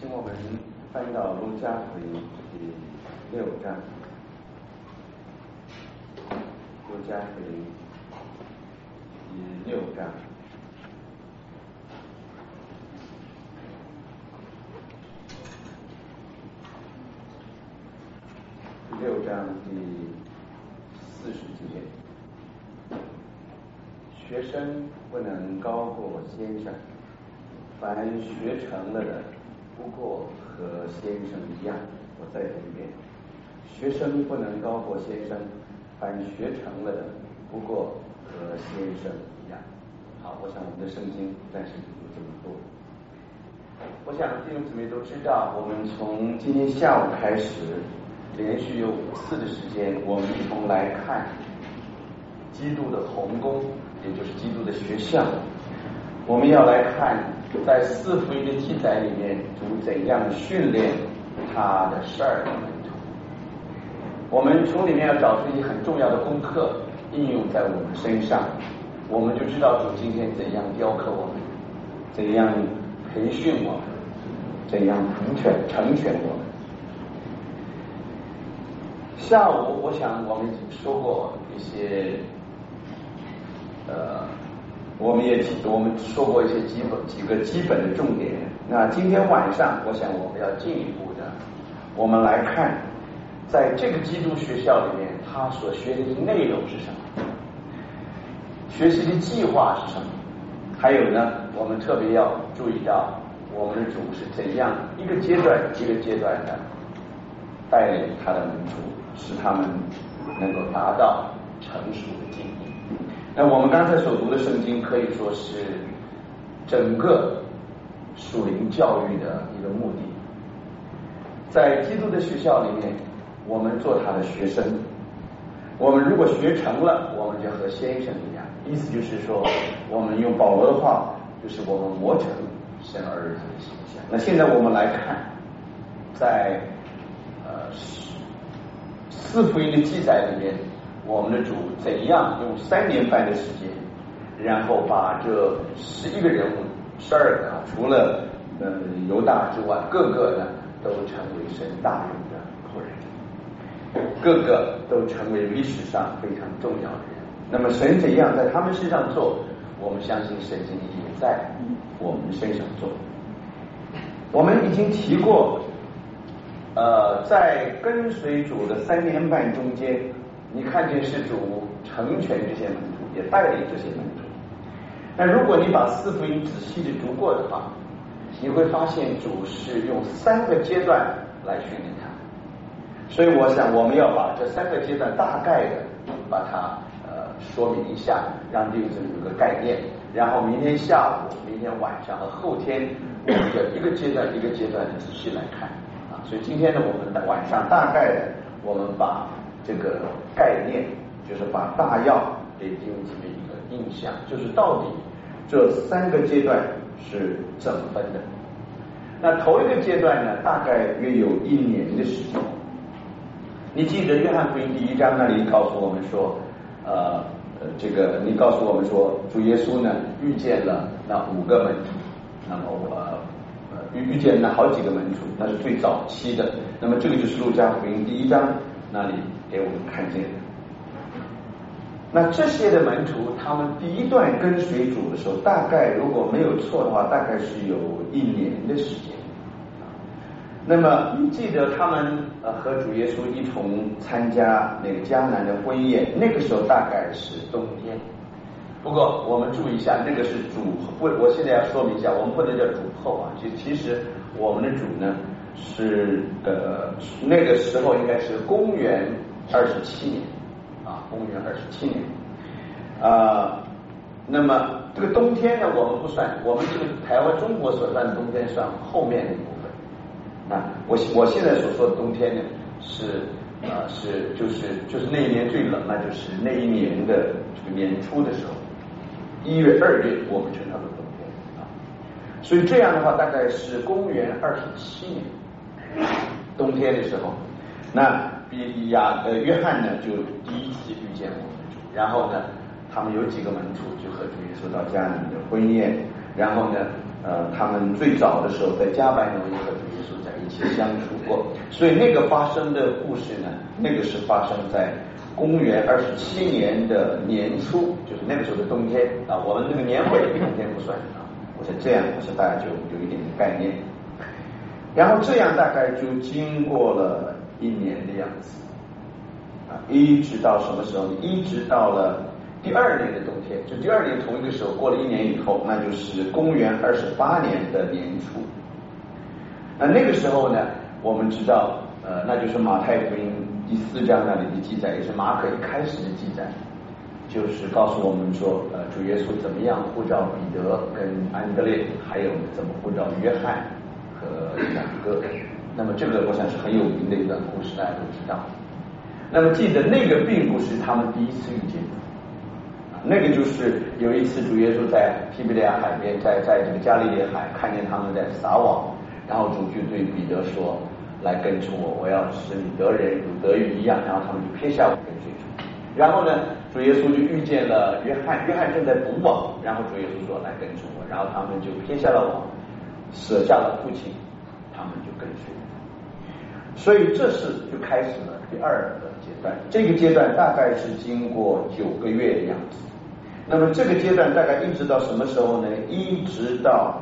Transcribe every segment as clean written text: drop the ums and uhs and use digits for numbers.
请我们翻到路加福音第6章。路加福音第6章。第6章第40节。学生不能高过先生，凡学成了的不过和先生一样。我再读一遍，学生不能高过先生，凡学成了的不过和先生一样。好，我想我们的圣经暂时就这么多。我想弟兄姊妹都知道，我们从今天下午开始，连续有5次的时间，我们一同来看基督的同工，也就是基督的学校。我们要来看在4福音的记载里面，主怎样训练他的12个门徒。我们从里面要找出一些很重要的功课，应用在我们身上，我们就知道主今天怎样雕刻我们，怎样培训我们，怎样成全我们。下午我想我们已经说过一些我们说过一些几个基本的重点。那今天晚上我想我们要进一步的，我们来看在这个基督学校里面他所学的内容是什么，学习的计划是什么，还有呢我们特别要注意到我们的主是怎样一个阶段一个阶段的带领他的门徒，使他们能够达到成熟的境地。那我们刚才所读的圣经可以说是整个属灵教育的一个目的。在基督的学校里面，我们做他的学生，我们如果学成了，我们就和先生一样。意思就是说，我们用保罗的话，就是我们磨成神儿子的形象。那现在我们来看，在4福音的记载里面，我们的主怎样用3年半的时间，然后把这11个人物12个除了犹大之外，各个呢都成为神大用的仆人，各个都成为历史上非常重要的人。那么神怎样在他们身上做，我们相信神经也在我们身上做。我们已经提过在跟随主的3年半中间，你看见是主成全这些门徒，也带领这些门徒。那如果你把4福音仔细的读过的话，你会发现主是用3个阶段来训练他。所以我想我们要把这3个阶段大概的把它说明一下，让弟兄姊妹有个概念。然后明天下午、明天晚上和后天，我们就一个阶段一个阶段的仔细来看啊。所以今天呢，我们晚上大概的我们把这个概念，就是把大要给弟兄姊妹一个印象，就是到底这3个阶段是怎么分的。那头一个阶段呢，大概约有1年的时间。你记得约翰福音第1章那里告诉我们说，你告诉我们说，主耶稣呢遇见了那5个门徒，那么遇见了好几个门徒，那是最早期的。那么这个就是路加福音第1章那里给我们看见的。那这些的门徒，他们第一段跟随主的时候，大概如果没有错的话，大概是有1年的时间。那么你记得他们和主耶稣一同参加那个迦南的婚宴，那个时候大概是冬天。不过我们注意一下，那个是主，我现在要说明一下，我们不能叫主后啊。其实我们的主呢是那个时候应该是公元27年啊，公元27年那么这个冬天呢我们不算，我们这个台湾中国所算的冬天算后面的一部分。我现在所说的冬天呢就是那一年最冷，那就是那一年的这个年初的时候，1月2月我们称它为冬天啊。所以这样的话大概是公元27年冬天的时候，那约翰呢就第一次遇见我们的主，然后呢他们有几个门徒就和主耶稣到迦南的婚宴，然后呢他们最早的时候在加百农也和主耶稣在一起相处过，所以那个发生的故事呢，那个是发生在公元27年的年初，就是那个时候的冬天啊。我们这个年会冬天不算啊，我想这样，我想大家就有一点概念。然后这样大概就经过了1年的样子啊，一直到什么时候呢？一直到了第2年的冬天，就第2年同一个时候，过了1年以后，那就是公元28年的年初。那个时候呢，我们知道，那就是马太福音第4章那里的记载，也是马可一开始的记载，就是告诉我们说，主耶稣怎么样呼召彼得跟安德烈，还有怎么呼召约翰和雅各。那么这个我想是很有名的一段故事，大家都知道。那么记得那个并不是他们第一次遇见，那个就是有一次主耶稣在提比利亚海边，在这个加利利海看见他们在撒网，然后主就对彼得说，来跟从我，我要使你得人如得鱼一样。然后他们就撇下网跟随主。然后呢，主耶稣就遇见了约翰，约翰正在捕网，然后主耶稣说来跟从我，然后他们就撇下了网，舍下了父亲，他们就跟随了。所以这是就开始了第2个阶段，这个阶段大概是经过9个月的样子。那么这个阶段大概一直到什么时候呢？一直到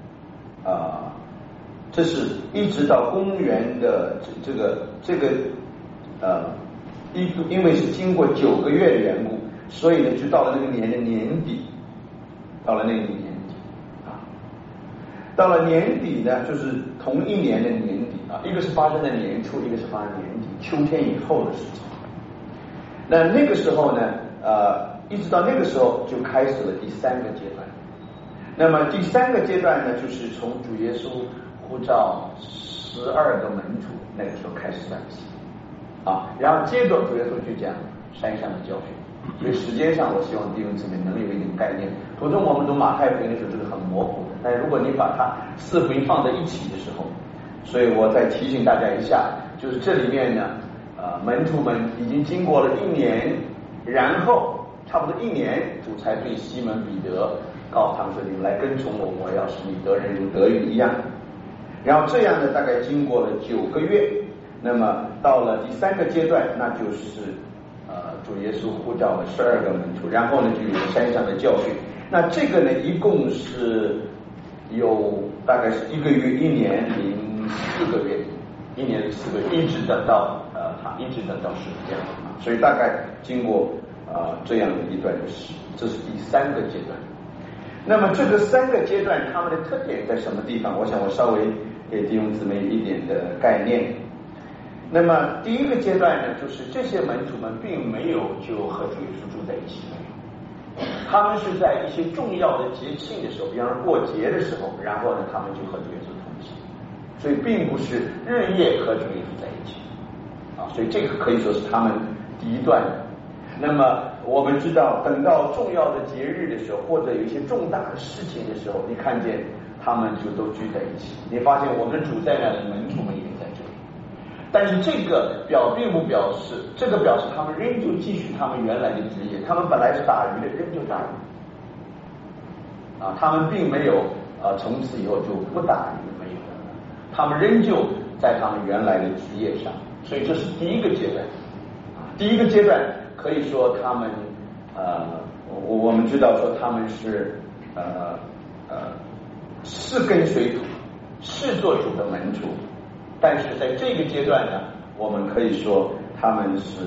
这是一直到公元的因为是经过9个月的缘故，所以呢就到了那个年的年底，到了那个年底啊，到了年底呢，就是同一年的年底啊，一个是发生在年初，一个是发生在年底，秋天以后的事情。那个时候呢，一直到那个时候就开始了第3个阶段。那么第3个阶段呢，就是从主耶稣呼召12个门徒那个时候开始算起啊，然后接着主耶稣去讲山上的教训。所以时间上，我希望弟兄姊妹能有一点概念。途中我们读马太福音的时候，这个很模糊的，但如果你把它4福音放在一起的时候，所以我再提醒大家一下，就是这里面呢，门徒们已经经过了1年，然后差不多1年，主才对西门彼得告诉他们说：“你们来跟从我，我要使你得人如得鱼一样。”然后这样呢，大概经过了9个月，那么到了第3个阶段，那就是主耶稣呼召了12个门徒，然后呢就有了山上的教训。那这个呢，一共是有大概是1个月1年04个月，1年04个月，一直等到10这样啊，所以大概经过这样的一段时，这是第3个阶段。那么这个3个阶段它们的特点在什么地方？我想我稍微给弟兄姊妹一点的概念。那么第1个阶段呢，就是这些门徒们并没有就和主耶稣住在一起，他们是在一些重要的节庆的时候，比方说过节的时候，然后呢他们就和主耶稣同行，所以并不是日夜和主耶稣在一起啊，所以这个可以说是他们第一段的。那么我们知道，等到重要的节日的时候，或者有一些重大的事情的时候，你看见他们就都聚在一起。你发现我们的主在那里，门徒们也在这里。但是这个并不表示，这个表示他们仍旧继续他们原来的职业。他们本来是打鱼的，仍旧打鱼啊，他们并没有从此以后就不打鱼，没有的，他们仍旧在他们原来的职业上。所以这是第1个阶段啊，第1个阶段。可以说他们我们知道说他们是是跟随主，是做主的门徒，但是在这个阶段呢，我们可以说他们是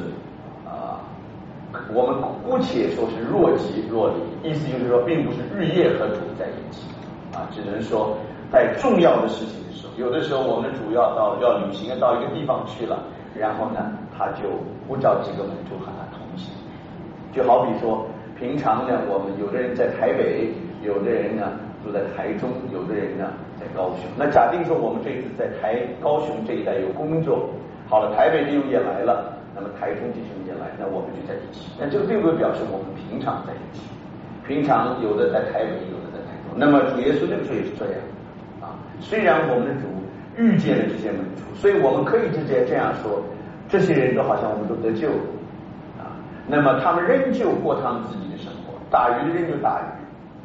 我们姑且说是若即若离，意思就是说并不是日夜和主在一起啊，只能说在重要的事情的时候，有的时候我们主要要旅行到一个地方去了，然后呢他就呼召几个门徒和他同行。就好比说平常呢，我们有的人在台北，有的人呢住在台中，有的人呢在高雄。那假定说我们这一次在高雄这一带有工作，好了，台北弟兄也来了，那么台中弟兄也来，那我们就在一起。那这个并不表示我们平常在一起，平常有的在台北，有的在台中。那么主耶稣那个时候也是这样啊，虽然我们的主遇见了这些门徒，所以我们可以直接这样说，这些人都好像我们都得救了啊。那么他们仍旧过他们自己的生活，打鱼的仍旧打鱼，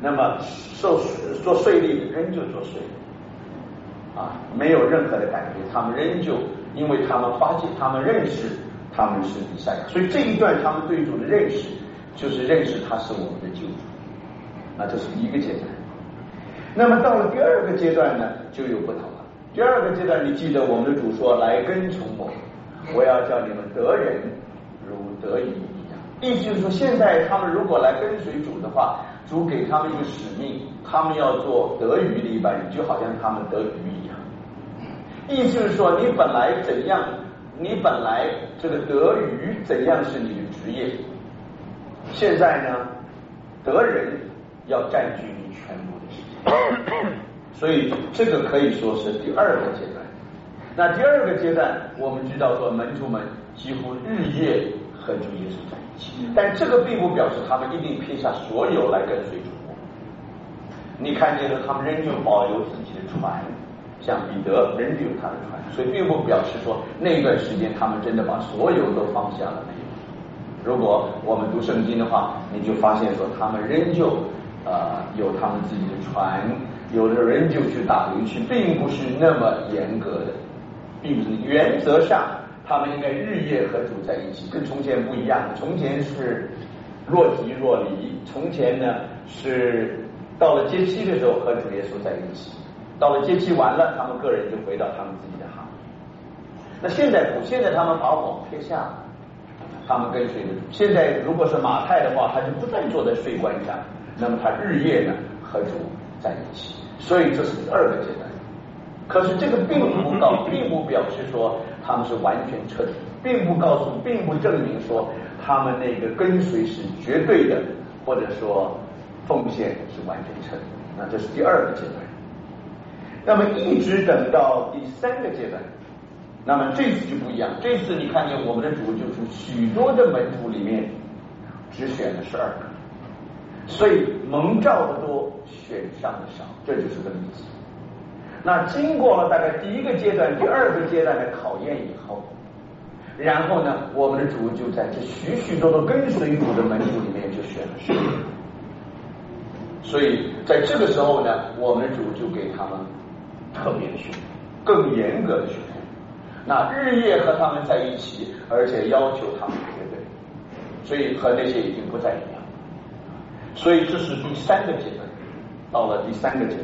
那么做税吏的仍旧做税啊，没有任何的改变，他们仍旧，因为他们发现，他们认识他们是弥赛亚，所以这一段他们对主的认识就是认识他是我们的救主。那这是第一个阶段。那么到了第二个阶段呢，就有不同了。第二个阶段，你记得我们的主说：“来跟从我，我要叫你们得人如得鱼一样。”意思就是说，现在他们如果来跟随主的话，主给他们一个使命，他们要做得鱼的一般人，就好像他们得鱼一样。意思就是说，你本来怎样，你本来这个得鱼怎样是你的职业，现在呢，得人要占据你全部的时间，所以这个可以说是第二个阶段。那第二个阶段，我们知道说门徒们几乎日夜和主耶稣在一起，但这个并不表示他们一定撇下所有来跟随主。你看见了，他们仍旧保留自己的船，像彼得仍旧有他的船，所以并不表示说那段时间他们真的把所有都放下了没有。如果我们读圣经的话，你就发现说他们仍旧有他们自己的船，有的人就去打鱼去，并不是那么严格的，并不是原则上他们应该日夜和主在一起，跟从前不一样。从前是若即若离，从前呢是到了节期的时候和主耶稣在一起，到了节期完了，他们个人就回到他们自己的行业。那现在不，现在他们把网撇下了，他们跟随着主。现在如果是马太的话，他就不再坐在税关上，那么他日夜呢和主在一起，所以这是第二个阶段。可是这个并不表示说他们是完全彻底，并不证明说他们那个跟随是绝对的，或者说奉献是完全彻底。那这是第二个阶段。那么一直等到第三个阶段，那么这次就不一样。这次你看见我们的主就是许多的门徒里面只选了12个，所以蒙召的多，选上的少，这就是个例子。那经过了大概第一个阶段、第二个阶段的考验以后，然后呢，我们的主就在这许多的跟随主的门徒里面就选了10个。所以在这个时候呢，我们的主就给他们特别的训练，更严格的训练。那日夜和他们在一起，而且要求他们绝对，所以和那些已经不再一样。所以这是第三个阶段，到了第三个阶段。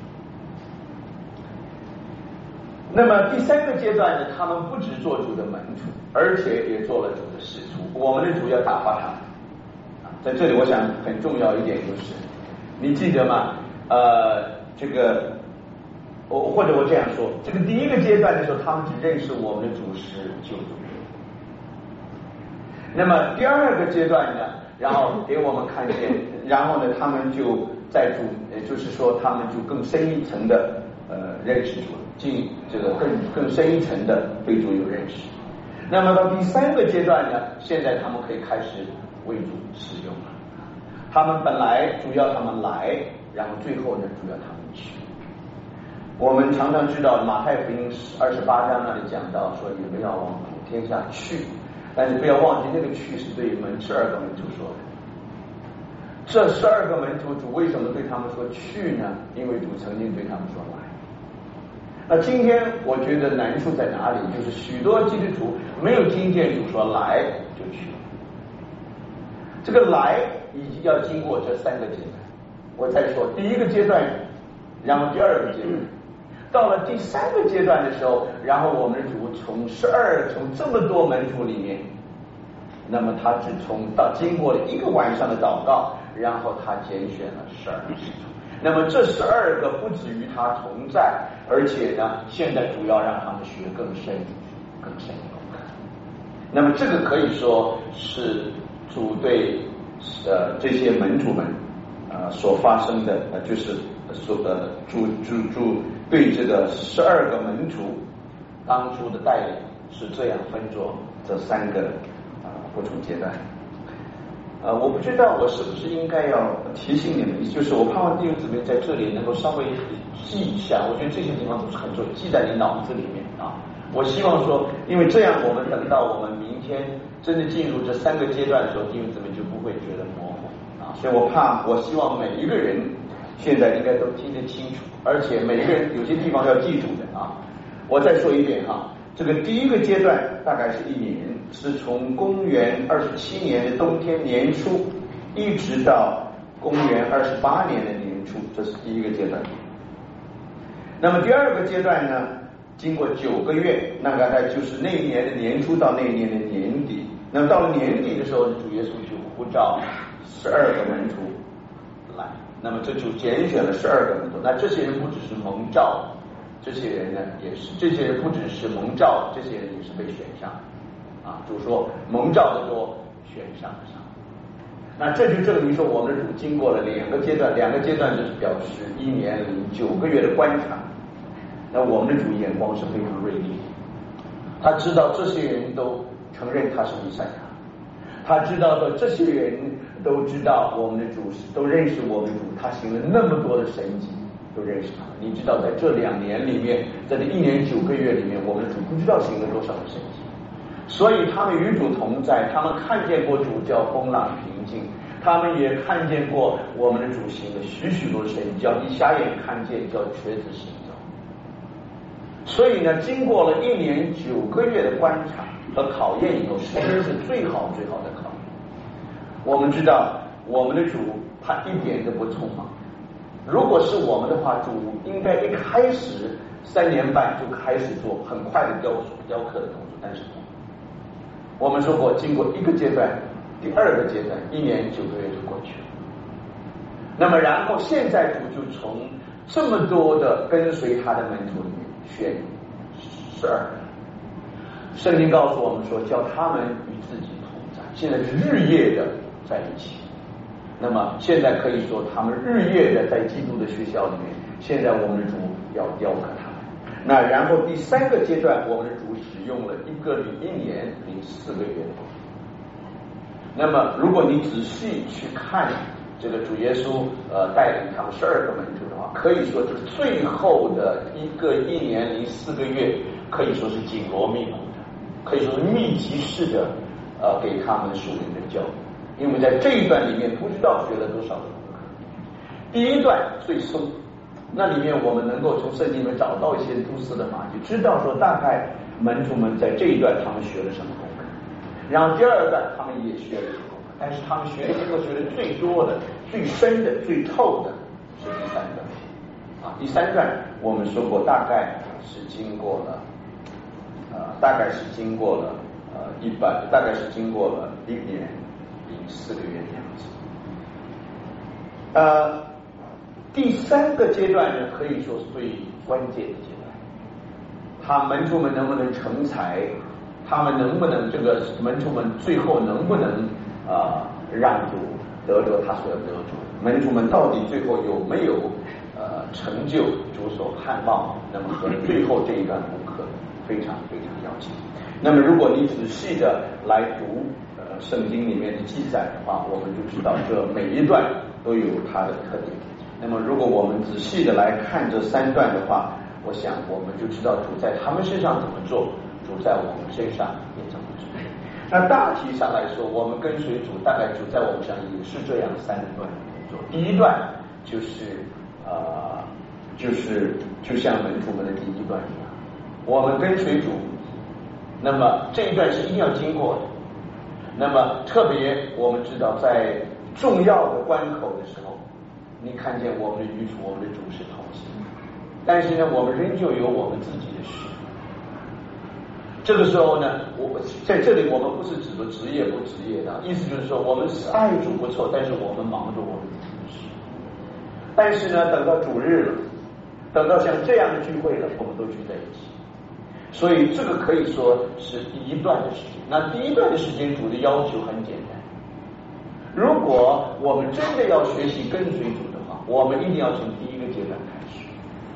那么第三个阶段呢，他们不只做主的门徒，而且也做了主的使徒。我们的主要打发他们。在这里我想很重要一点就是，你记得吗？这个或者我这样说，这个第一个阶段的时候，他们只认识我们的主是救主。那么第二个阶段呢，然后给我们看见，然后呢，他们就在主，就是说他们就更深一层的认识主，进这个更深一层的对主有认识。那么到第三个阶段呢，现在他们可以开始为主使用了。他们本来主要他们来，然后最后呢，主要他们去。我们常常知道马太福音28章那里讲到说，你们要往普天下去，但是不要忘记那个去是对12个门徒说的。这12个门徒主为什么对他们说去呢？因为主曾经对他们说来。那今天我觉得难处在哪里？就是许多基督徒没有听见主说来就去了。这个来已经要经过这3个阶段。我再说第一个阶段，然后第二个阶段，到了第三个阶段的时候，然后我们的主从这么多门徒里面，那么他只经过了1个晚上的祷告，然后他拣选了12个使徒。那么这12个不止于他同在，而且呢，现在主要让他们学更深的功课。那么这个可以说是主对这些门徒们所发生的就是主对这个12个门徒当初的带领是这样分作这3个不同阶段。我不知道我是不是应该要提醒你们，就是我盼望弟兄姊妹在这里能够稍微记一下，我觉得这些地方都是很重要，记在你脑子里面啊。我希望说，因为这样我们等到我们明天真的进入这3个阶段的时候，弟兄姊妹就不会觉得模糊啊。 所以我希望每一个人现在应该都听得清楚，而且每一个人有些地方要记住的啊。我再说一遍哈，这个第一个阶段大概是1年，是从公元27年的冬天年初，一直到公元28年的年初，这是第一个阶段。那么第二个阶段呢，经过9个月，那大概就是那一年的年初到那一年的年底。那么到了年底的时候，主耶稣就呼召12个门徒来，那么这就拣选了12个门徒。那这些人不只是蒙召，这些人呢也是，这些人不只是蒙召，这些人也是被选上啊。主说蒙召的多，选上的少。那这就证明说，我们的主经过了2个阶段，2个阶段就是表示1年9个月的观察。那我们的主眼光是非常锐利，他知道这些人都承认他是弥赛亚，他知道的这些人都知道我们的主都认识我们的主，他行了那么多的神迹，都认识他。你知道在这2年里面，在这1年9个月里面，我们的主不知道行了多少的神迹，所以他们与主同在，他们看见过主叫风浪平静，他们也看见过我们的主行了许许多神迹，叫你瞎眼看见，叫瘸子行走。所以呢，经过了1年9个月的观察和考验以后，实际是最好的考验。我们知道我们的主他一点都不匆忙，如果是我们的话，主应该一开始3年半就开始做很快的雕刻的动作，但是我们说过，经过1个阶段，第2个阶段1年9个月就过去了。那么然后现在主就从这么多的跟随他的门徒里面选12人，圣经告诉我们说，叫他们与自己同在，现在是日夜的在一起。那么现在可以说，他们日夜的在基督的学校里面，现在我们的主要雕刻他们。那然后第3个阶段，我们的主使用了1年4个月。那么如果你仔细去看这个主耶稣带领他们12个门徒的话，可以说就是最后的1年4个月，可以说是紧锣密鼓的，可以说是密集式的给他们属灵的教育。因为在这一段里面不知道学了多少的功课。第一段最松，那里面我们能够从圣经里面找到一些蛛丝的马迹，知道说大概门徒们在这一段他们学了什么功课。然后第2段他们也学了一些功课，但是他们学的最多的、最深的、最透的是第3段啊。第3段我们说过，大概是经过了1年4个月的样子。第3个阶段呢，可以说是最关键的阶段。门徒们能不能成才？他们能不能门徒们最后能不能让主得着他所要得着？门徒们到底最后有没有成就主所盼望？那么和最后这一段功课非常非常要紧。那么如果你仔细的来读圣经里面的记载的话，我们就知道这每一段都有它的特点。那么如果我们仔细的来看这3段的话，我想我们就知道主在他们身上怎么做，主在我们身上也怎么做。那大体上来说，我们跟随主，大概主在我们身上也是这样3段的工作。第一段就是就像门徒们的第1段一样，我们跟随主，那么这一段是一定要经过的。那么特别我们知道，在重要的关口的时候，你看见我们的与主，我们的主是同行，但是呢，我们仍旧有我们自己的事。这个时候呢，我在这里我们不是指的职业不职业的，意思就是说，我们是爱主不错，但是我们忙着我们自己的事。但是呢，等到主日了，等到像这样的聚会了，我们都聚在一起。所以这个可以说是第1段的时间。那第1段的时间，主的要求很简单，如果我们真的要学习跟随主的话，我们一定要从第1个阶段开始。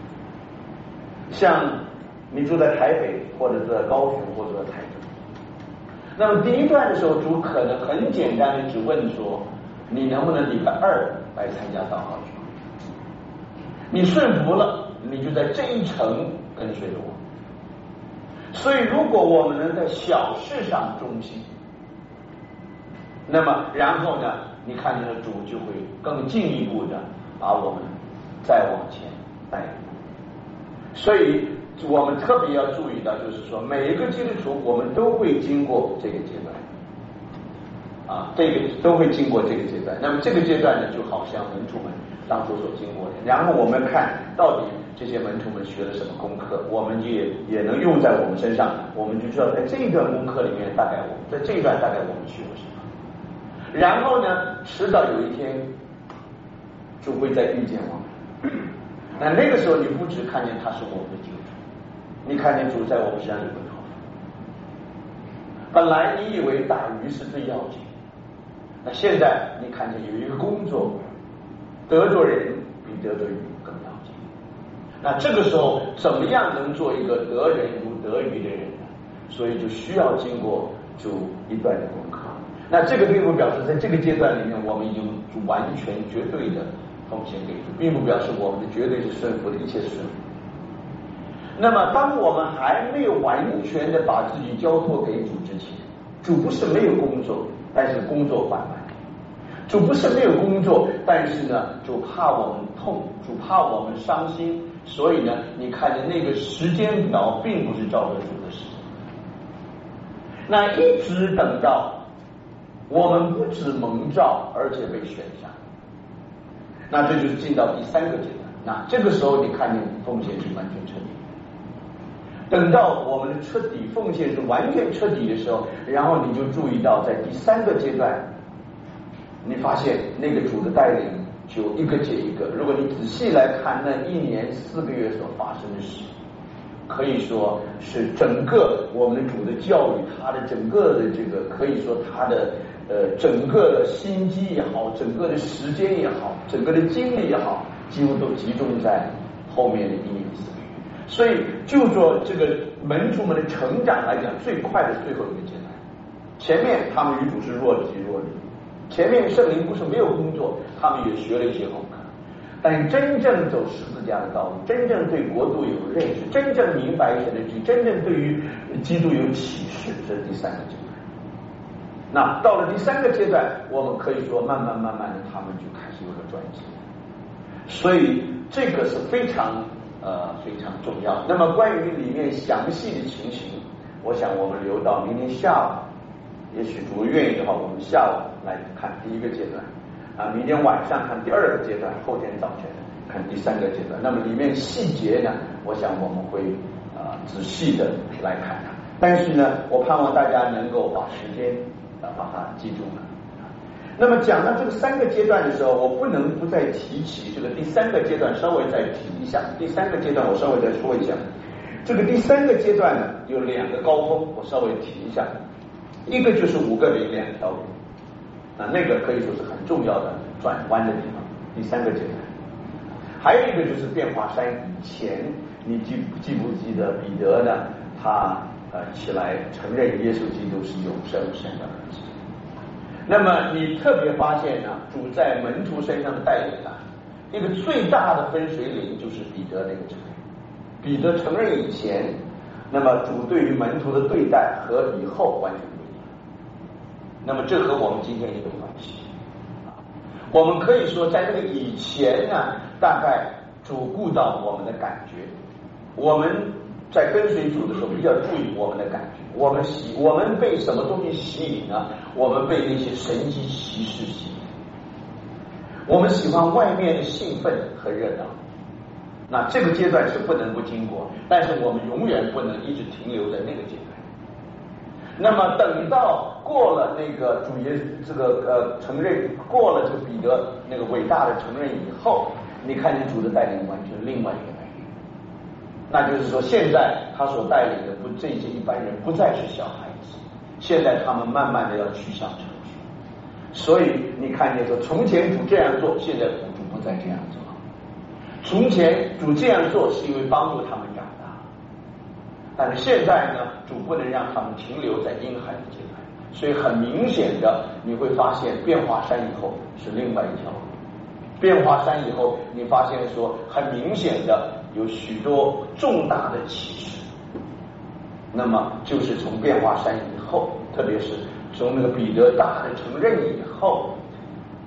像你住在台北，或者在高雄，或者在台中，那么第1段的时候，主可能很简单的只问说，你能不能礼拜2来参加祷告聚会？你顺服了，你就在这一程跟随着我。所以如果我们能在小事上忠心，那么然后呢， 你看这个主就会更进一步的把我们再往前带一步。所以我们特别要注意到，就是说每一个基督徒我们都会经过这个阶段这个都会经过这个阶段。那么这个阶段呢，就好像门徒们当初所经过的，然后我们看到底这些门徒们学了什么功课，我们也能用在我们身上，我们就知道在这一段功课里面，大概我们在这一段大概我们学了什么。然后呢，迟早有一天主会再遇见我们。那个时候你不只看见他是我们的救主，你看见主在我们身上有个托付。本来你以为打鱼是最要紧，那现在你看见有一个工作得着人比得着鱼更要紧。那这个时候怎么样能做一个得人如得鱼的人呢？所以就需要经过主一段的功课。那这个并不表示在这个阶段里面我们已经完全绝对的奉献给主，并不表示我们的绝对是顺服的，一切是顺服。那么当我们还没有完全的把自己交托给主之前，主不是没有工作，但是工作缓慢。主不是没有工作，但是呢，主怕我们痛，主怕我们伤心，所以呢，你看见那个时间表并不是照着主的时间。那一直等到我们不止蒙召，而且被选上，那这就是进到第三个阶段。那这个时候你看见奉献是完全彻底。等到我们的彻底奉献是完全彻底的时候，然后你就注意到在第三个阶段，你发现那个主的带领就一个接一个。如果你仔细来看那1年4个月所发生的事，可以说是整个我们的主的教育，他的整个的这个可以说他的整个的心机也好，整个的时间也好，整个的精力也好，几乎都集中在后面的1年4个月。所以就说这个门徒们的成长来讲，最快的最后一个阶段，前面他们与主是若即若离，前面圣灵不是没有工作，他们也学了一些功课，但真正走十字架的道路，真正对国度有认识，真正明白神的旨意，真正对于基督有启示，这是第三个阶段。那到了第三个阶段，我们可以说慢慢的他们就开始有了转机。所以这个是非常重要。那么关于里面详细的情形，我想我们留到明天下午，也许主愿意的话，我们下午来看第一个阶段明天晚上看第二个阶段，后天早晨看第三个阶段。那么里面细节呢，我想我们会仔细的来看它。但是呢，我盼望大家能够把时间把它记住了。那么讲到这个3个阶段的时候，我不能不再提起这个第3个阶段，稍微再提一下。第3个阶段我稍微再说一下。这个第3个阶段呢，有2个高峰，我稍微提一下。一个就是5个饼2条鱼，那个可以说是很重要的转弯的地方，第3个阶段。还有一个就是变化山以前，你记不记得彼得呢？他起来承认耶稣基督是永生神的儿子。那么你特别发现呢，主在门徒身上的带领一个最大的分水岭就是彼得那个承认。彼得承认以前，那么主对于门徒的对待和以后完全不一样。那么这和我们今天也有关系。我们可以说在这个以前呢，大概主顾到我们的感觉，我们在跟随主的时候比较注意我们的感觉，我们被什么东西吸引呢？我们被那些神迹奇事吸引，我们喜欢外面的兴奋和热闹。那这个阶段是不能不经过，但是我们永远不能一直停留在那个阶段。那么等到过了那个主耶这个承认，过了这个彼得那个伟大的承认以后，你看见主的带领完全另外一个带领。那就是说现在他所带领的这些一般人不再是小孩子，现在他们慢慢的要趋向成熟。所以你看见说从前主这样做，现在主不再这样做。从前主这样做是因为帮助他们长大，但是现在呢，主不能让他们停留在婴孩的阶段。所以很明显的你会发现变化山以后是另外一条路。变化山以后你发现说很明显的有许多重大的启示。那么就是从变化山以后，特别是从那个彼得大的承认以后，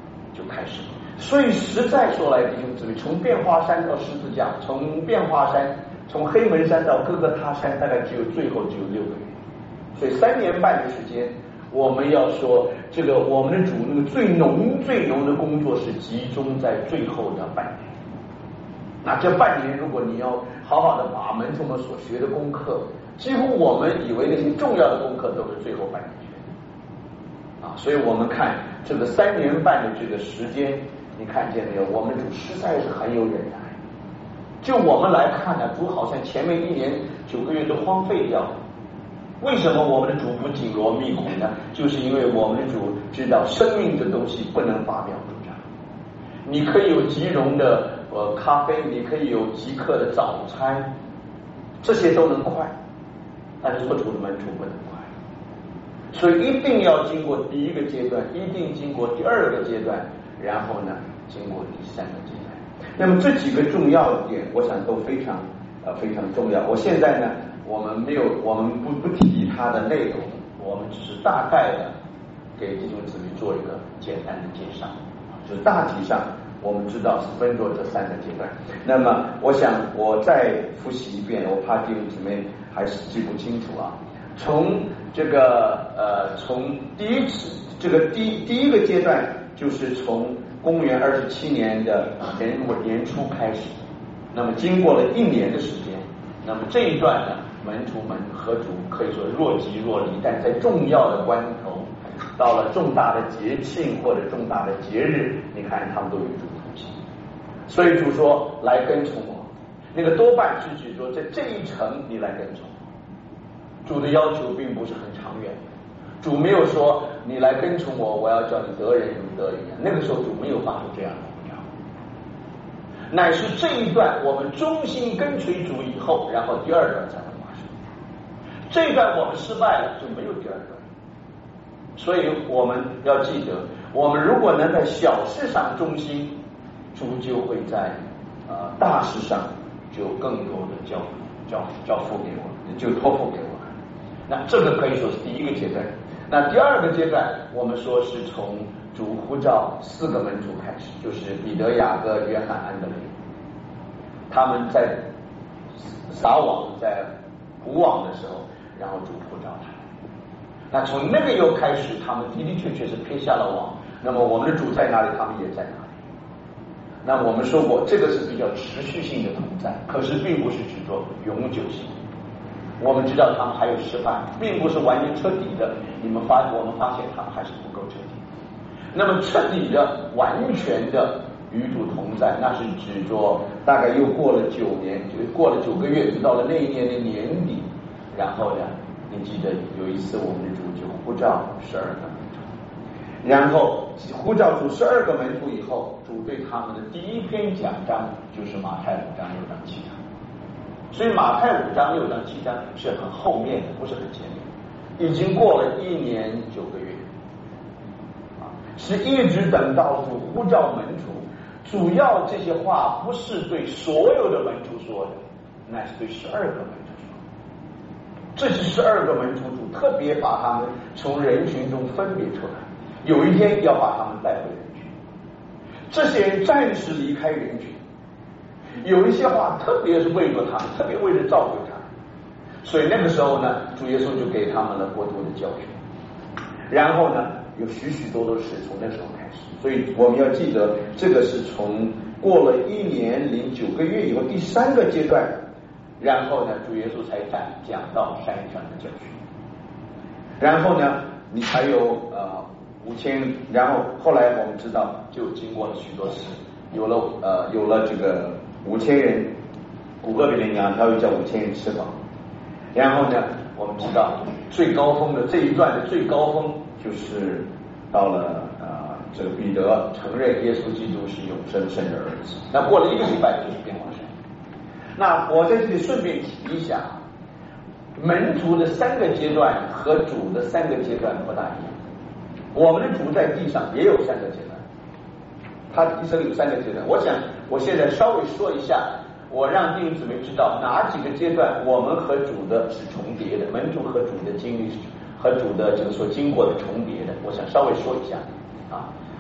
开始。所以实在说来，弟兄姊妹，从变化山到十字架，从变化山，从黑门山到哥哥他山，大概最后只有6个月。所以3年半的时间，我们要说这个我们的主那个最浓的工作是集中在最后的半年。那这半年，如果你要好好的把门徒们所学的功课，几乎我们以为那些重要的功课都是最后半年学的啊。所以我们看这个3年半的这个时间，你看见没有？我们主实在是很有忍耐。就我们来看呢，主好像前面1年9个月都荒废掉了。为什么我们的主不紧锣密鼓呢？就是因为我们的主知道生命的东西不能拔苗助长。你可以有即溶的咖啡，你可以有即刻的早餐，这些都能快，但是做主的门徒不能快。所以一定要经过第1个阶段，一定经过第2个阶段，然后呢经过第3个阶段。那么这几个重要点，我想都非常重要。我现在呢，我们不提它的内容，我们只是大概的给弟兄姊妹做一个简单的介绍。就是大体上我们知道是分作这3个阶段。那么我想我再复习一遍，我怕弟兄姊妹还是记不清楚啊。从这个从第一个阶段，就是从公元27年的年初开始，那么经过了1年的时间，那么这一段呢，门徒们和主可以说若即若离，但在重要的关头，到了重大的节庆或者重大的节日，你看他们都与主同行。所以主说来跟从我，那个多半是指说在这一程你来跟从我。主的要求并不是很长远，主没有说你来跟从我，我要叫你得人如得鱼。那个时候主没有发出这样的呼召，乃是这一段我们忠心跟随主以后，然后第2段才会发生。这一段我们失败了，就没有第2段。所以我们要记得，我们如果能在小事上忠心，主就会在大事上就更多的交付给我们，就托付给我们。那这个可以说是第1个阶段。那第2个阶段，我们说是从主呼召4个门徒开始，就是彼得、雅各、约翰、安德烈。他们在撒网在捕网的时候，然后主呼召他。那从那个又开始，他们的确是撇下了网。那么我们的主在哪里，他们也在哪里。那我们说过，这个是比较持续性的同在，可是并不是指做永久性。我们知道他们还有失败，并不是完全彻底的。我们发现他们还是不够彻底。那么彻底的、完全的与主同在，那是指着大概又过了9年，就过了9个月，直到了那一年的年底。然后呢，你记得有一次我们的主就呼召12个门徒，然后呼召主12个门徒以后，主对他们的第1篇讲章就是马太5章6章7章。所以马太5章6章7章是很后面的，不是很前面，已经过了1年9个月是一直等到主呼召门徒。主要这些话不是对所有的门徒说的，乃是对12个门徒说的。这是12个门徒，主特别把他们从人群中分别出来，有一天要把他们带回人群。这些人暂时离开人群，有一些话特别是为了他们，特别为了照顾他们，所以那个时候呢，主耶稣就给他们了国度的教训。然后呢，有许多的事从那时候开始。所以我们要记得，这个是从过了1年09个月以后第3个阶段，然后呢，主耶稣才讲到山上的教训。然后呢，你还有5000，然后后来我们知道就经过了许多事，有了这个5000人，古厄比的2条鱼叫5000人吃饱。然后呢，我们知道最高峰的这一段的最高峰就是到了这个彼得承认耶稣基督是永生神的儿子。那过了1个礼拜就是变化山。那我在这里顺便提一下，门徒的3个阶段和主的3个阶段不大一样。我们的主在地上也有3个阶段，他一生有3个阶段。我想我现在稍微说一下，我让弟兄姊妹知道哪几个阶段我们和主的是重叠的，门徒和主的经历和主的这个所经过的重叠的。我想稍微说一下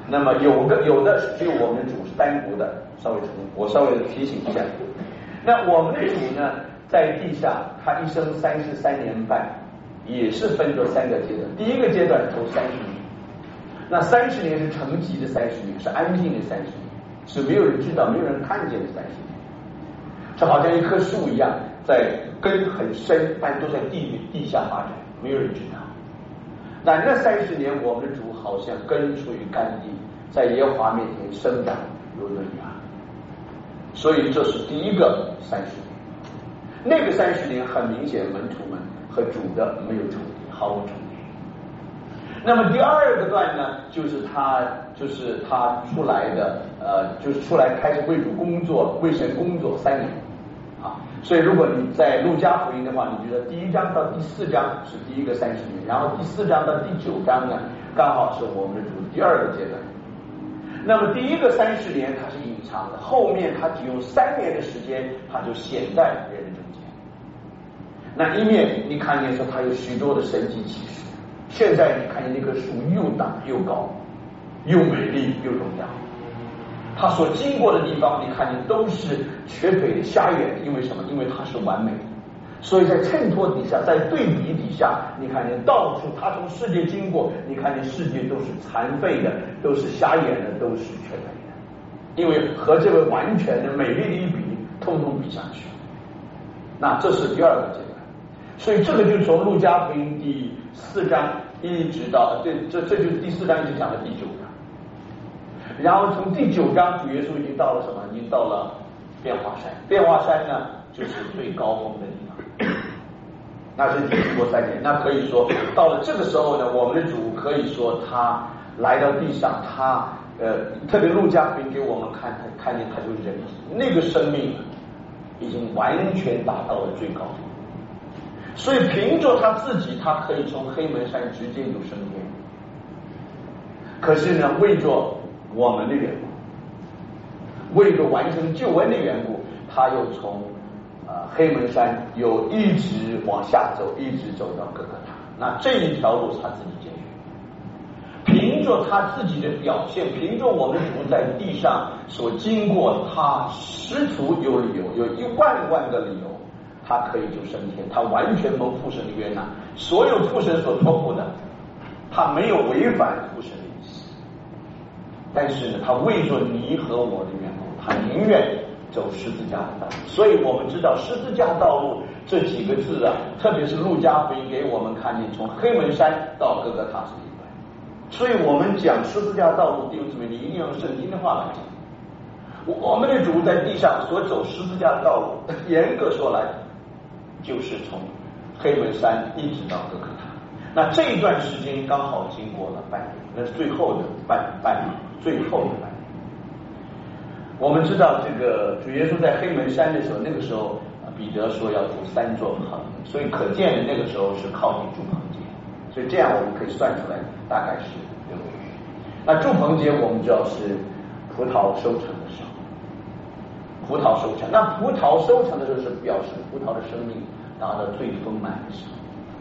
那么有的只有我们的主是单独的，我稍微提醒一下。那我们的主呢，在地上他一生33年半，也是分作3个阶段。第一个阶段头30年，那30年是沉寂的30年，是安静的30年，是没有人知道、没有人看见的30年。这好像一棵树一样，在根很深，但都在地下发展，没有人知道。那30年，我们的主好像根处于干地，在耶和华面前生长如嫩芽。所以这是第一个30年。那个30年很明显，门徒们和主的没有重叠，毫无重叠。那么第二个段呢，就是他出来的就是出来开始为主工作、为神工作3年啊。所以如果你在路加福音的话，你觉得第1章到第4章是第一个30年，然后第4章到第9章呢，刚好是我们的主第二个阶段。那么第一个30年它是隐藏的，后面它只用3年的时间，它就显在人的中间。那一面你看见说它有许多的神迹奇事，现在你看见那棵树又大又高，又美丽又荣耀。它所经过的地方，你看见都是瘸腿的、瞎眼的，因为什么？因为它是完美的。所以在衬托底下，在对比底下，你看见到处它从世界经过，你看见世界都是残废的，都是瞎眼的，都是瘸腿的，因为和这个完全的美丽的一比，通通比上去。那这是第二个阶段。所以这个就从路加福音第4章一直到这就是第4章一直讲到第9章。然后从第9章，主耶稣已经到了什么？已经到了变化山。变化山呢，就是最高峰的地方，那是经过3年。那可以说，到了这个时候呢，我们的主可以说他来到地上，他特别路加福音给我们看见他就是人体，那个生命已经完全达到了最高峰。所以凭着他自己，他可以从黑门山直接就升天。可是呢，为着我们的缘故，为着完成救恩的缘故，他又从黑门山又一直往下走，一直走到各个塔。那这一条路是他自己拣选，凭着他自己的表现，凭着我们主在地上所经过，他实图有理由，有1万万个理由，他可以就升天，他完全蒙父神的悦纳，所有父神所托付的，他没有违反父神的意思。但是呢，他为着你和我的缘故，他宁愿走十字架的道路。所以我们知道十字架道路这几个字啊，特别是路加福音给我们看见从黑门山到各个塔是一段。所以我们讲十字架道路，弟兄姊妹，你一定要用圣经的话来讲。我们的主在地上所走十字架的道路，严格说来就是从黑门山一直到各个塔。那这一段时间刚好经过了半年，那是最后的半年，最后的半年。我们知道这个主耶稣在黑门山的时候，那个时候彼得说要筑3座棚，所以可见的那个时候是靠近住棚节，所以这样我们可以算出来大概是6个月。那住棚节我们知道是葡萄收成的时候，葡萄收成，那葡萄收成的时候是表示葡萄的生命达到最丰满的时候。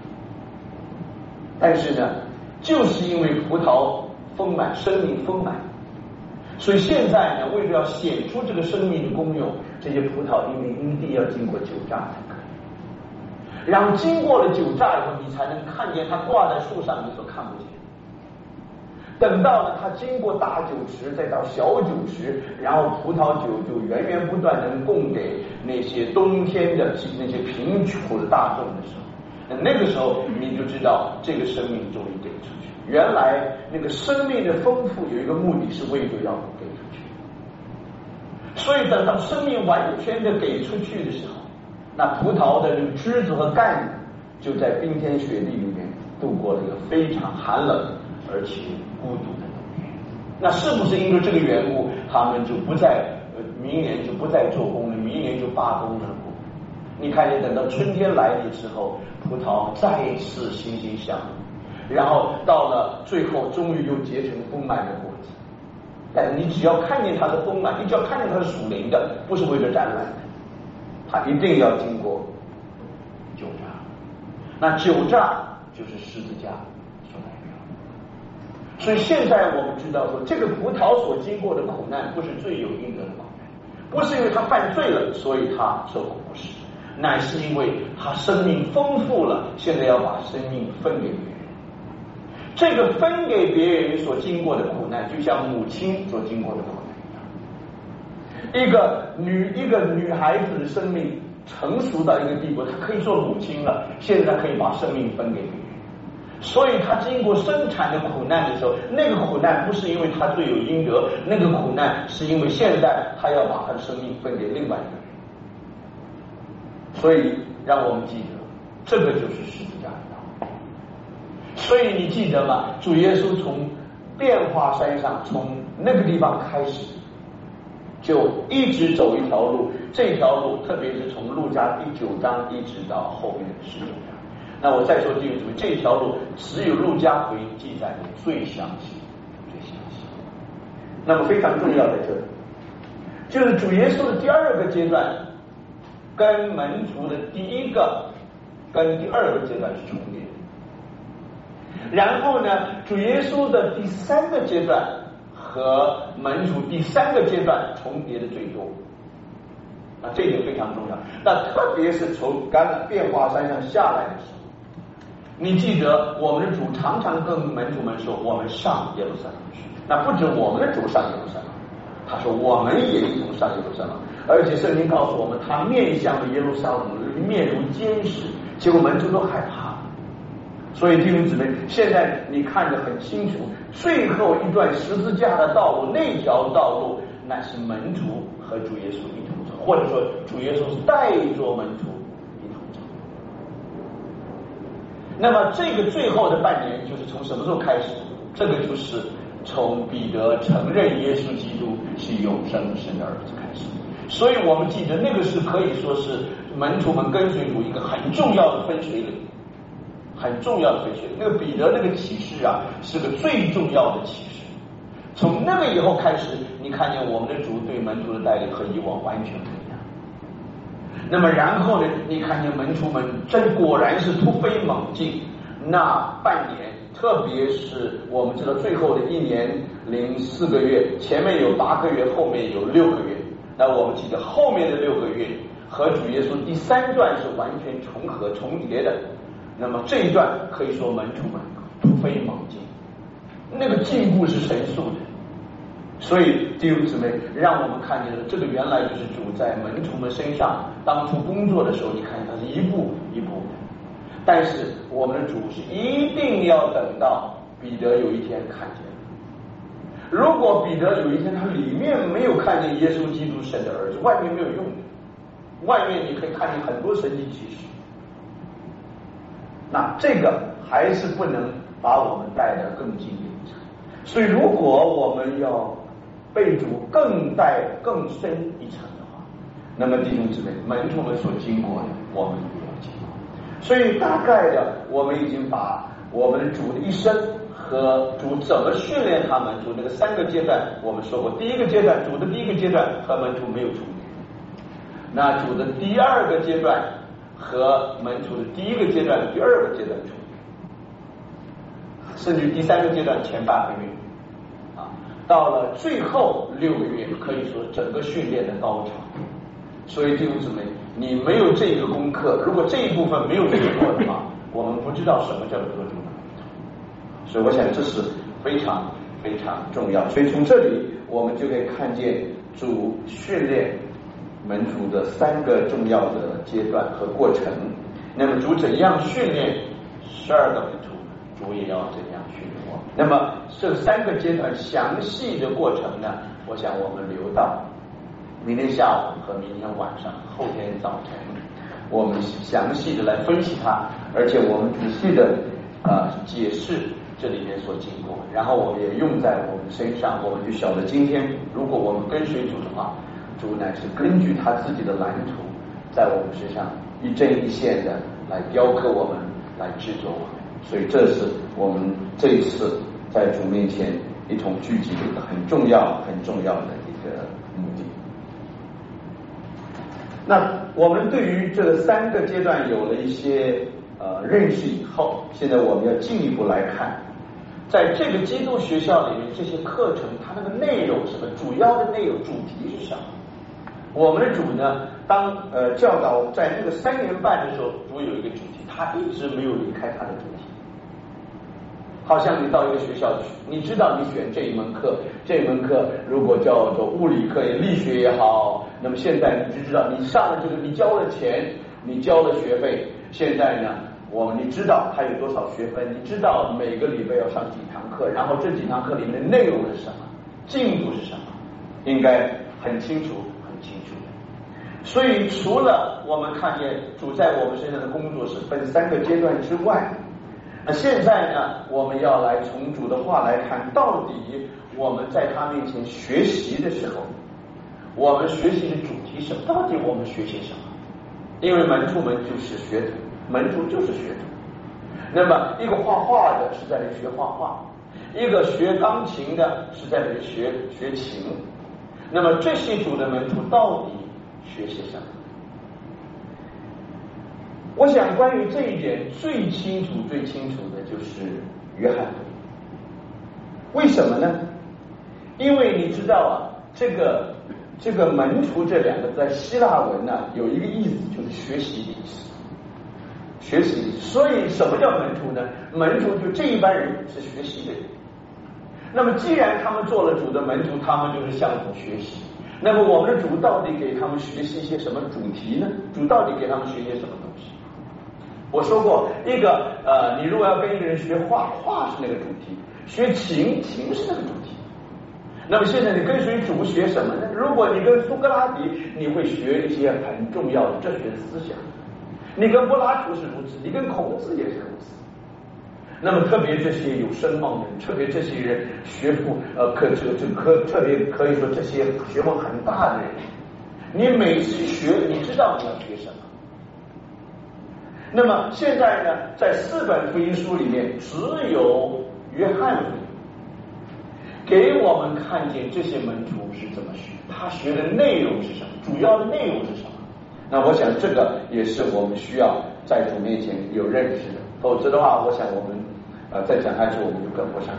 但是呢，就是因为葡萄丰满，生命丰满，所以现在呢，为了要显出这个生命的功用，这些葡萄一定要经过酒榨才可以。然后经过了酒榨以后，你才能看见它挂在树上，你所看不见。等到呢，它经过大酒池，再到小酒池，然后葡萄酒就源源不断能供给那些冬天的那些贫苦的大众的时候，那个时候你就知道这个生命终于给出去。原来那个生命的丰富有一个目的是为着要给出去，所以等到生命完全的给出去的时候，那葡萄的这个枝子和干就在冰天雪地里面度过了一个非常寒冷而且孤独的冬天。那是不是因为这个缘故，他们就不再明年就不再做工了，明年就罢工了？你看见等到春天来的时候，葡萄再次欣欣向荣，然后到了最后终于又结成丰满的果子。但是你只要看见它是丰满，你只要看见它是属灵的，不是为了展览的，它一定要经过酒榨。那酒榨就是十字架所代表。 所以现在我们知道说，这个葡萄所经过的苦难不是罪有应得的苦难，不是因为他犯罪了所以他受苦，不是，乃是因为他生命丰富了，现在要把生命分给别人。这个分给别人所经过的苦难，就像母亲所经过的苦难一样。一个女孩子的生命成熟到一个地步，她可以做母亲了，现在可以把生命分给别人。所以她经过生产的苦难的时候，那个苦难不是因为她罪有应得，那个苦难是因为现在她要把她的生命分给另外一个人。所以让我们记得，这个就是十字架的道。所以你记得吗？主耶稣从变化山上，从那个地方开始，就一直走一条路，这条路特别是从路加第9章一直到后面的19章。那我再说弟兄姊妹，这条路只有路加福音记载的最详细，最详细。那么非常重要在这里，就是主耶稣的第二个阶段跟门徒的第一个跟第二个阶段是重叠的。然后呢，主耶稣的第三个阶段和门徒第三个阶段重叠的最多，这一点非常重要。那特别是从变化山上下来的时候，你记得我们的主常常跟门徒们说，我们上耶路撒冷去。那不止我们的主上耶路撒冷，他说我们也一同上耶路撒冷，而且圣经告诉我们，他面向着耶路撒冷，面如坚石，结果门徒都害怕。所以弟兄姊妹，现在你看得很清楚，最后一段十字架的道路，那条道路乃是门徒和主耶稣一同走，或者说主耶稣是带着门徒一同走。那么这个最后的半年就是从什么时候开始？这个就是从彼得承认耶稣基督是永生神的儿子开始。所以我们记得那个是可以说是门徒们跟随主一个很重要的分水岭，很重要的分水岭。那个彼得那个启示啊，是个最重要的启示。从那个以后开始，你看见我们的主对门徒的带领和以往完全不一样。那么然后呢，你看见门徒们真果然是突飞猛进。那半年，特别是我们知道最后的1年零4个月，前面有8个月，后面有6个月。那我们记得后面的6个月和主耶稣第3段是完全重叠的。那么这一段可以说门徒们突飞猛进，那个进步是神速的。所以弟兄姊妹，让我们看见了这个原来就是主在门徒们身上当初工作的时候，你看见他是一步一步的。但是我们的主是一定要等到彼得有一天看见。如果彼得有一天他里面没有看见耶稣基督神的儿子，外面没有用的，外面你可以看见很多神迹奇事，那这个还是不能把我们带得更近一层。所以如果我们要被主更带更深一层的话，那么弟兄姊妹，门徒们所经过的我们也要经过。所以大概的我们已经把我们的主的一生和主怎么训练他们，主这个3个阶段我们说过。第一个阶段，主的第一个阶段和门徒没有重叠，那主的第2个阶段和门徒的第1个阶段、第2个阶段重叠，甚至第3个阶段前8个月到了最后6个月，可以说整个训练的高潮。所以弟兄姊妹，你没有这个功课，如果这一部分没有学过的话，我们不知道什么叫做主的门徒。所以我想这是非常非常重要。所以从这里我们就可以看见主训练门徒的3个重要的阶段和过程。那么主怎样训练12个门徒，主也要怎样训练我们。那么这3个阶段详细的过程呢，我想我们留到明天下午和明天晚上、后天早晨，我们详细的来分析它，而且我们仔细的解释这里面所经过，然后我们也用在我们身上，我们就晓得今天如果我们跟随主的话，主乃是根据他自己的蓝图，在我们身上一针一线的来雕刻我们，来制作我们。所以这是我们这一次在主面前一同聚集的一个很重要的一个目的。那我们对于这3个阶段有了一些认识以后，现在我们要进一步来看在这个基督学校里面，这些课程它那个内容什么，主要的内容主题是什么？我们的主呢，当教导在这个3年半的时候，主有一个主题，他一直没有离开他的主题。好像你到一个学校去，你知道你选这一门课，这一门课如果叫做物理课也力学也好，那么现在你就知道你上了这个，你交了钱，你交了学费，现在呢你知道它有多少学分，你知道每个礼拜要上几堂课，然后这几堂课里面的内容是什么，进度是什么，应该很清楚很清楚的。所以除了我们看见主在我们身上的工作是分3个阶段之外，那现在呢，我们要来从主的话来看，到底我们在他面前学习的时候，我们学习的主题是什么？到底我们学习什么？因为门徒们就是学徒，门徒就是学徒。那么一个画画的是在那里学画画，一个学钢琴的是在那里学琴。那么这些主的门徒到底学些什么？我想关于这一点最清楚的就是约翰。为什么呢？因为你知道啊，这个门徒这2个在希腊文呢有一个意思，就是学习的意思。学习的意思。所以什么叫门徒呢？门徒就这一班人是学习的人。那么既然他们做了主的门徒，他们就是向主学习。那么我们的主到底给他们学习一些什么主题呢？主到底给他们学些什么东西？我说过，一个你如果要跟一个人学画，画是那个主题；学琴，琴是那个主题。那么现在你跟随主学什么呢？如果你跟苏格拉底，你会学一些很重要的哲学思想；你跟柏拉图是如此，你跟孔子也是如此。那么特别这些有声望的人，特别这些人特别可以说这些学问很大的人，你每次学，你知道你要学什么。那么现在呢，在4本福音书里面，只有约翰福音给我们看见这些门徒是怎么学，他学的内容是什么，主要的内容是什么。那我想这个也是我们需要在主面前有认识的，否则的话，我想我们再讲下去我们就跟不上。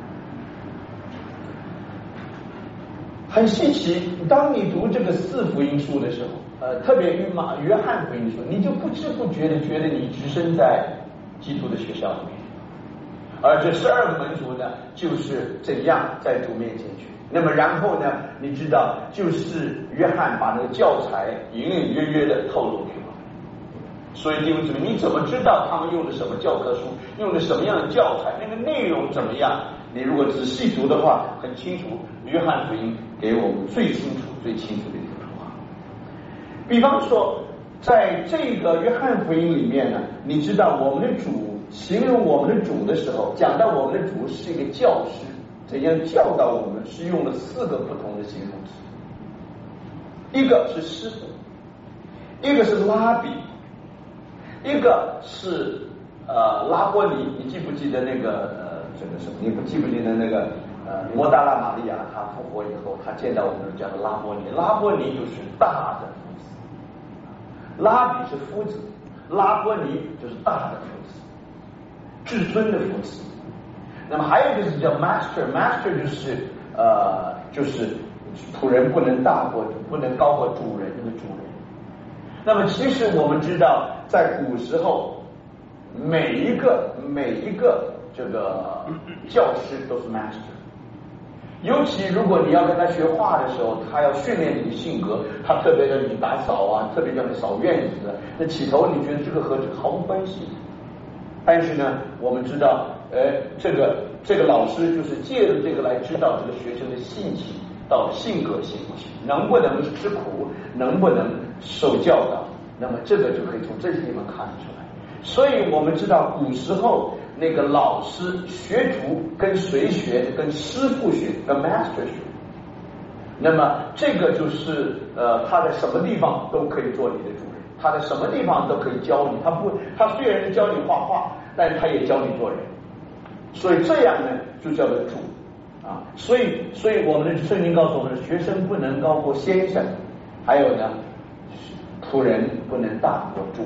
很稀奇，当你读这个4福音书的时候，特别约翰福音书，你就不知不觉的觉得你置身在基督的学校里面，而这12个门徒呢，就是怎样在主面前去。那么然后呢，你知道，就是约翰把那个教材隐隐约约的透露给我们。所以弟兄姊妹，你怎么知道他们用的什么教科书，用的什么样的教材，那个内容怎么样？你如果仔细读的话，很清楚，约翰福音给我们最清楚的一幅图画。比方说，在这个约翰福音里面呢，你知道我们的主形容我们的主的时候，讲到我们的主是一个教师，怎样教导我们，是用了4个不同的形容词。一个是师傅，一个是拉比，一个是拉波尼。你记不记得那个这个什么？你记不记得那个摩大拉玛利亚她复活以后，她见到我们叫做拉波尼。拉波尼就是大的夫子，拉比是夫子，拉波尼就是大的夫子，至尊的夫子。那么还有一个是叫 master 就是仆人不能高过主人，这个主人。那么其实我们知道，在古时候，每一个这个教师都是 master。尤其如果你要跟他学画的时候，他要训练你的性格，他特别叫你打扫啊，特别叫你扫院子的。那起头你觉得这个和这个毫无关系，但是呢，我们知道，这个老师就是借着这个来知道这个学生的性情到性格行不行，能不能吃苦，能不能受教导。那么这个就可以从这些地方看出来。所以我们知道古时候那个老师学徒跟谁学，跟师傅学，跟 master 学。那么这个就是他在什么地方都可以做你的主人，他在什么地方都可以教你。他虽然是教你画画，但是他也教你做人。所以这样呢，就叫做主啊。所以我们的圣经告诉我们，学生不能高过先生，还有呢，仆人不能大过主人。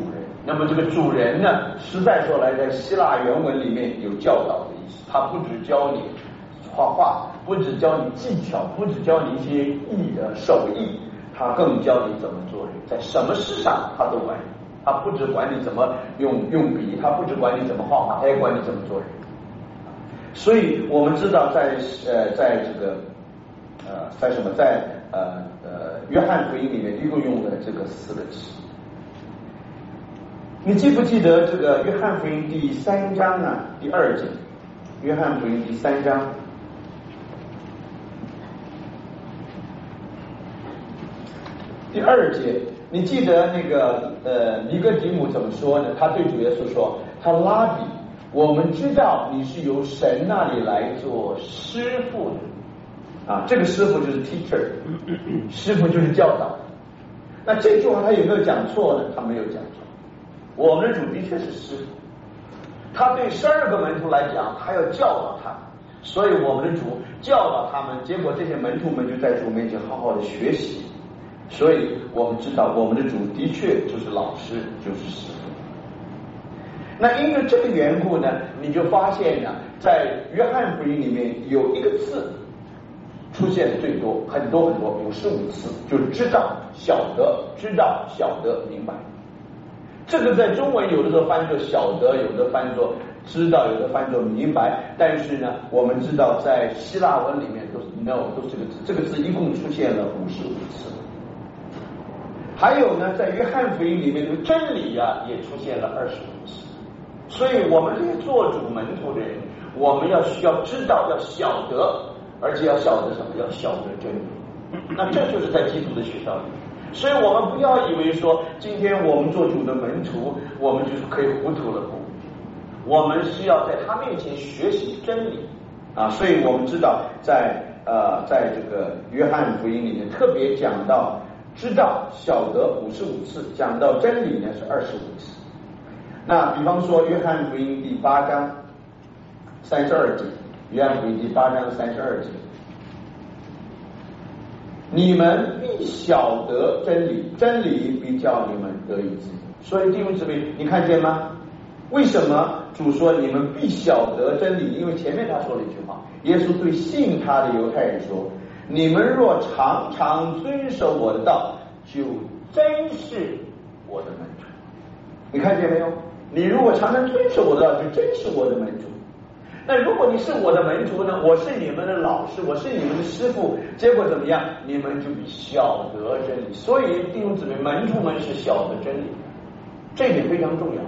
那么这个主人呢，实在说来，在希腊原文里面有教导的意思，他不只教你画画，不只教你技巧，不只教你一些手艺，他更教你怎么做人，在什么事上他都管你，他不只管你怎么用笔，他不只管你怎么画画，他也管你怎么做人。所以我们知道在约翰福音里面一共用了这个4个字。你记不记得这个约翰福音第3章啊，第2节？约翰福音第3章第2节，你记得那个尼哥底母怎么说呢？他对主耶稣说：“他拉比，我们知道你是由神那里来做师傅的啊，这个师傅就是 teacher， 师傅就是教导。那这句话他有没有讲错呢？他没有讲错。我们的主的确是师傅，他对12个门徒来讲，他要教导他们，所以我们的主教导他们，结果这些门徒们就在主面前好好的学习。所以我们知道，我们的主的确就是老师，就是师傅。那因为这个缘故呢，你就发现呢，在约翰福音里面有一个字出现的最多，很多55次，就是知道、晓得、知道、晓得、明白。这个在中文有的时候翻作晓得，有的翻作知道，有的翻作明白，但是呢，我们知道在希腊文里面都是 know， 都是这个字，这个字一共出现了55次。还有呢，在约翰福音里面的真理啊，也出现了25次。所以我们这些做主门徒的人，我们需要知道，要晓得，而且要晓得什么？要晓得真理。那这就是在基督的学校里面。所以我们不要以为说今天我们做主的门徒，我们就是可以糊涂了，不，我们是要在他面前学习真理啊。所以我们知道在这个约翰福音里面特别讲到知道晓得55次，讲到真理呢是25次。那比方说约翰福音第8章32节，约翰福音第8章32节，你们必晓得真理，真理必叫你们得以自由。所以弟兄姊妹，你看见吗？为什么主说你们必晓得真理？因为前面他说了一句话，耶稣对信他的犹太人说：你们若常常遵守我的道，就真是我的门徒。你看见没有？你如果常常遵守我的道，就真是我的门徒。那如果你是我的门徒呢？我是你们的老师，我是你们的师傅，结果怎么样？你们就必晓得真理。所以弟兄姊妹，门徒们是晓得真理，这一点非常重要。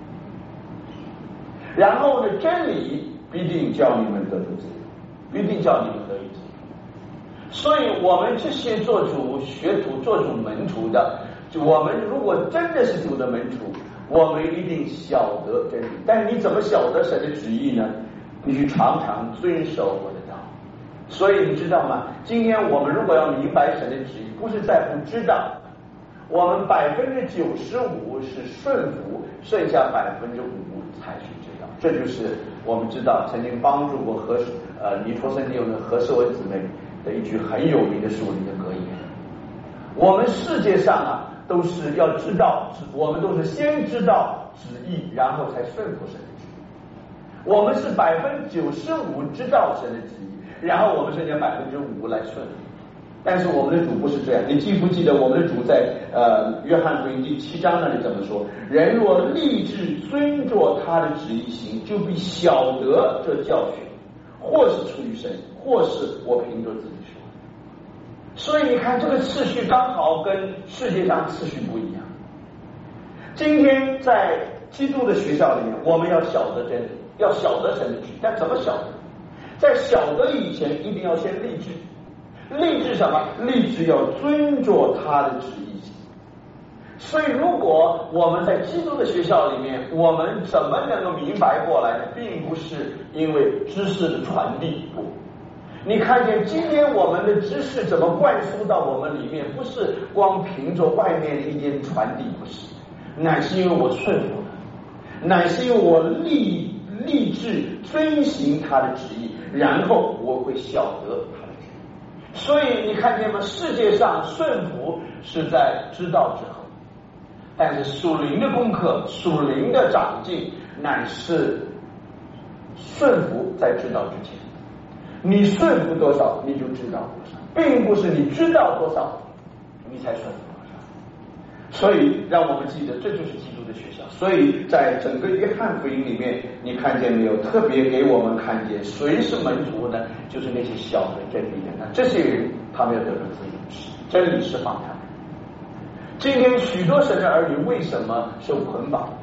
然后呢，真理必定叫你们得主自由，必定叫你们得以自由。所以我们这些做主学徒、做主门徒的，就我们如果真的是主的门徒，我们一定晓得真理。但是你怎么晓得神的旨意呢？你去常常遵守我的道。所以你知道吗？今天我们如果要明白神的旨意，不是在乎知道，我们95%是顺服，剩下5%才是知道。这就是我们知道曾经帮助过尼托森弟兄的何世文姊妹的一句很有名的属灵的格言。我们世界上啊，都是要知道，我们都是先知道旨意，然后才顺服神的旨意。我们是95%知道神的旨意，然后我们剩下5%来顺服。但是我们的主不是这样。你记不记得我们的主在约翰福音第7章那里怎么说？人若立志遵着他的旨意行，就必晓得这教训，或是出于神，或是我凭着自己说。所以你看，这个次序刚好跟世界上次序不一样。今天在基督的学校里面，我们要晓得真理，要晓得神的旨意。但怎么晓得？在晓得以前，一定要先立志。立志什么？立志要遵着他的旨意行。所以如果我们在基督的学校里面，我们怎么能够明白过来呢？并不是因为知识的传递，不，你看见今天我们的知识怎么灌输到我们里面，不是光凭着外面的一点传递，不是，乃是因为我顺服了，乃是因为我立志遵行他的旨意，然后我会晓得他的旨意。所以你看见吗？世界上顺服是在知道之后， 但是属灵的功课、属灵的长进，乃是顺服在知道之前。你顺服多少，你就知道多少，并不是你知道多少，你才顺服多少。所以让我们记得，这就是基督的学校。所以在整个约翰福音里面，你看见没有？特别给我们看见谁是门徒呢？就是那些晓得真理的。那这些人，他们要得到自由，真理释放他们。今天许多神的儿女为什么受捆绑？